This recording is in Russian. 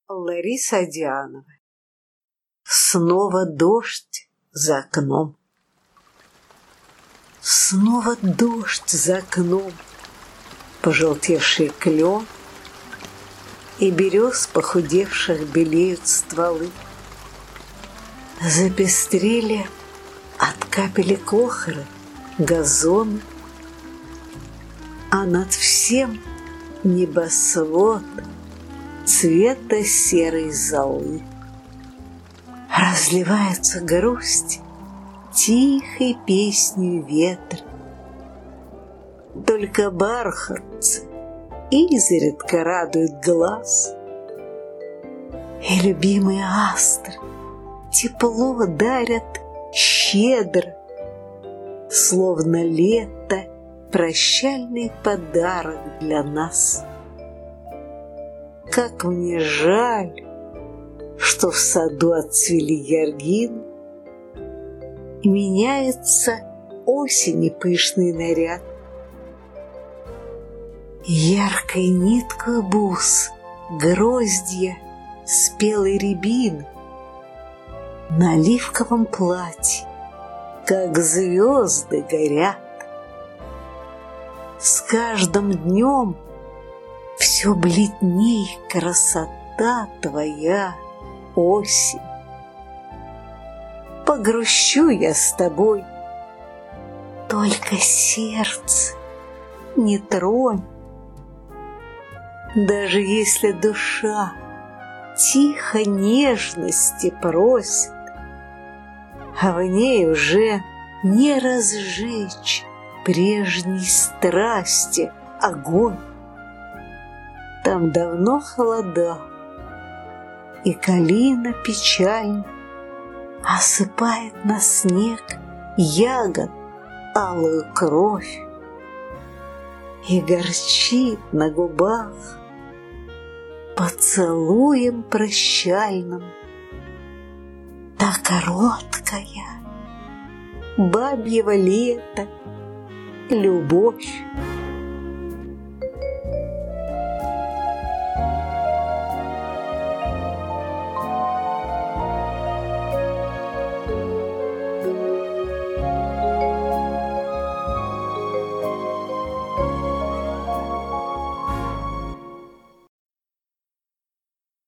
Лариса Дианова. Снова дождь за окном. Снова дождь за окном. Пожелтевший клен и берез похудевших белеют стволы. Запестрели от капелек охры газоны, а над всем небосвод цвета серой золы. Разливается грусть тихой песнью ветра. Только бархатцы изредка радуют глаз, и любимые астры тепло дарят щедро, словно лето прощальный подарок для нас. Как мне жаль, что в саду отцвели георгины, и меняется осени пышный наряд. Яркой ниткой бус гроздья спелой рябины на оливковом платье, как звезды, горят. С каждым днем все бледней красота твоя, осень. Погрущу я с тобой, только сердце не тронь. Даже если душа тихо нежности просит, а в ней уже не разжечь прежней страсти огонь. Там давно холода, и калина печально осыпает на снег ягод алую кровь, и горчит на губах поцелуем прощальным та короткая бабьего лета любовь.